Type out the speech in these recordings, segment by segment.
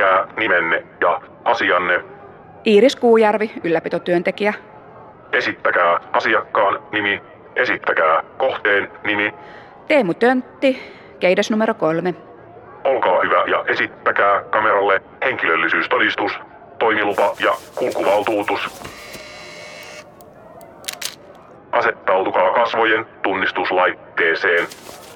Esittäkää nimenne ja asianne. Iiris Kuujärvi, ylläpitotyöntekijä. Esittäkää asiakkaan nimi. Esittäkää kohteen nimi. Teemu Töntti, keidas numero 3. Olkaa hyvä ja esittäkää kameralle henkilöllisyystodistus, toimilupa ja kulkuvaltuutus. Asettautukaa kasvojen tunnistuslaitteeseen.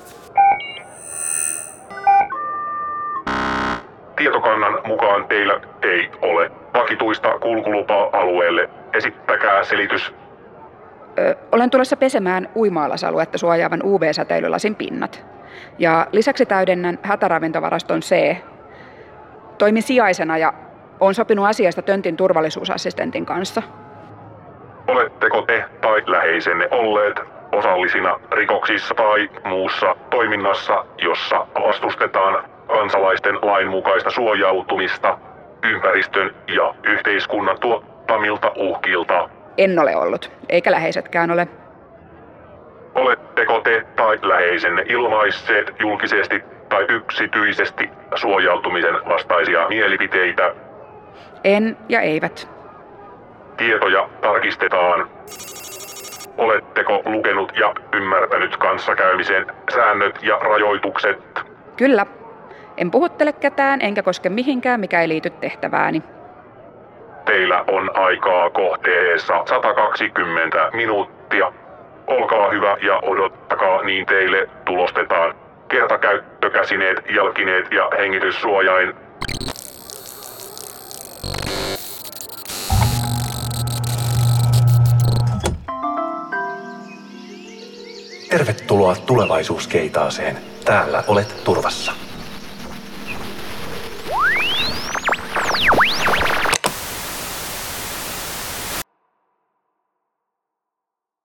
Tietokannan mukaan teillä ei ole vakituista kulkulupaa alueelle. Esittäkää selitys. Olen tulossa pesemään uima-alasaluetta suojaavan UV-säteilylasin pinnat. Ja lisäksi täydennän hätäravintovaraston C. Toimin sijaisena ja olen sopinut asiasta Töntin turvallisuusassistentin kanssa. Oletteko te tai läheisenne olleet osallisina rikoksissa tai muussa toiminnassa, jossa vastustetaan kansalaisten lainmukaista suojautumista ympäristön ja yhteiskunnan tuottamilta uhkilta? En ole ollut, eikä läheisetkään ole. Oletteko te tai läheisenne ilmaisseet julkisesti tai yksityisesti suojautumisen vastaisia mielipiteitä? En ja eivät. Tietoja tarkistetaan. Oletteko lukenut ja ymmärtänyt kanssakäymisen säännöt ja rajoitukset? Kyllä. En puhuttele ketään enkä koske mihinkään, mikä ei liity tehtävääni. Teillä on aikaa kohteessa 120 minuuttia. Olkaa hyvä ja odottakaa, niin teille tulostetaan kertakäyttökäsineet, jalkineet ja hengityssuojain. Tervetuloa tulevaisuuskeitaaseen. Täällä olet turvassa.